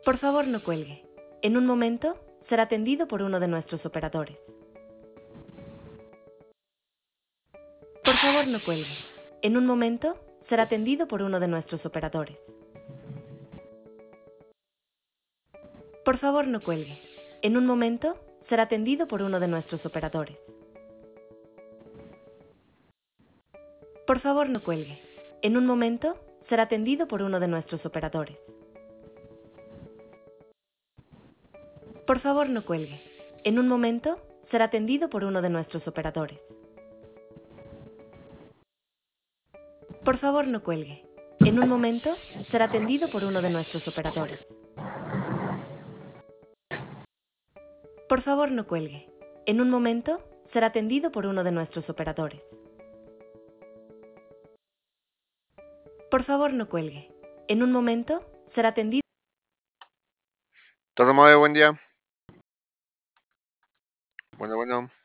Por favor, no cuelgue. En un momento, será atendido por uno de nuestros operadores. Por favor, no cuelgue. En un momento, será atendido por uno de nuestros operadores. Por favor, no cuelgue. En un momento, será atendido por uno de nuestros operadores. Por favor, no cuelgue. En un momento, será atendido por uno de nuestros operadores. Por favor, no cuelgue. En un momento, será atendido por uno de nuestros operadores. Por favor, no cuelgue. En un momento, será atendido por uno de nuestros operadores. Por favor, no cuelgue. En un momento, será atendido por uno de nuestros operadores. Por favor, no cuelgue. En un momento, será atendido. Todo Mave, buen día. Bueno.